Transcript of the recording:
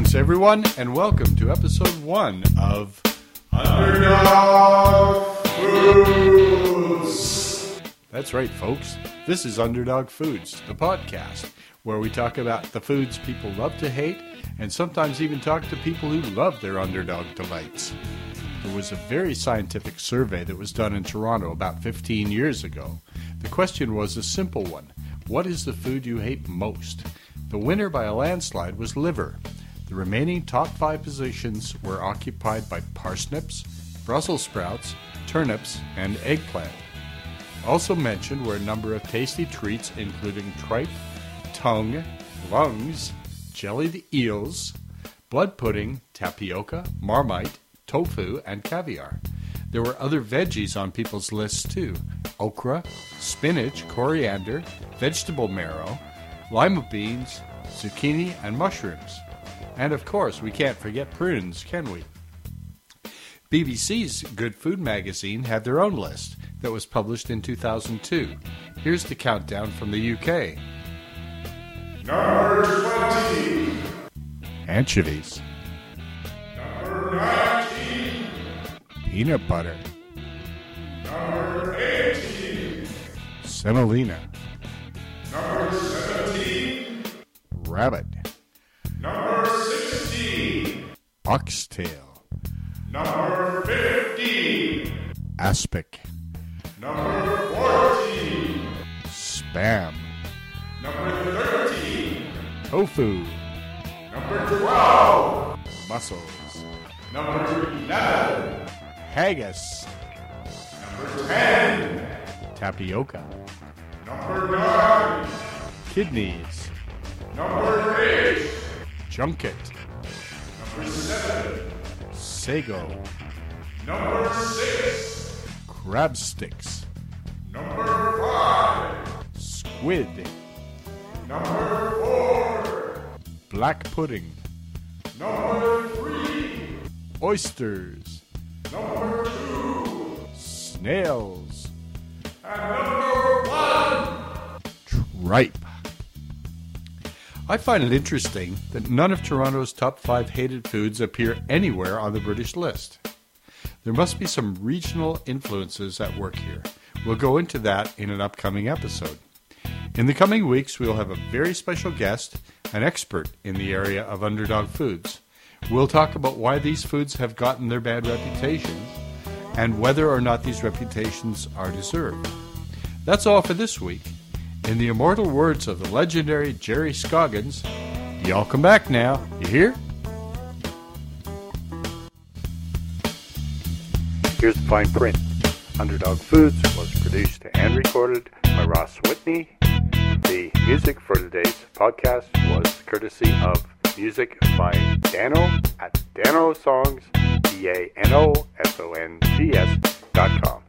Thanks, everyone, and welcome to episode 1 of Underdog Foods. That's right, folks. This is Underdog Foods, the podcast, where we talk about the foods people love to hate, and sometimes even talk to people who love their underdog delights. There was a very scientific survey that was done in Toronto about 15 years ago. The question was a simple one. What is the food you hate most? The winner by a landslide was liver. The remaining top 5 positions were occupied by parsnips, Brussels sprouts, turnips, and eggplant. Also mentioned were a number of tasty treats including tripe, tongue, lungs, jellied eels, blood pudding, tapioca, marmite, tofu, and caviar. There were other veggies on people's lists too. Okra, spinach, coriander, vegetable marrow, lima beans, zucchini, and mushrooms. And of course, we can't forget prunes, can we? BBC's Good Food magazine had their own list that was published in 2002. Here's the countdown from the UK. Number 20. Anchovies. Number 19. Peanut butter. Number 18. Semolina. Number 17. Rabbit. Number 16. Oxtail. Number 15. Aspic. Number 14. Spam. Number 13. Tofu. Number 12. Mussels. Number 11. Haggis. Number 10. Tapioca. Number 9. Kidneys. Number 8. Junket. Number 7. Sago. Number 6. Crab sticks. Number 5. Squid. Number 4. Black pudding. Number 3. Oysters. Number 2. Snails. And number 1. Tripe. I find it interesting that none of Toronto's top 5 hated foods appear anywhere on the British list. There must be some regional influences at work here. We'll go into that in an upcoming episode. In the coming weeks, we'll have a very special guest, an expert in the area of underdog foods. We'll talk about why these foods have gotten their bad reputations and whether or not these reputations are deserved. That's all for this week. In the immortal words of the legendary Jerry Scoggins, y'all come back now, you hear? Here's the fine print. Underdog Foods was produced and recorded by Ross Whitney. The music for today's podcast was courtesy of music by Dano at danosongs, DANOSONGS.com.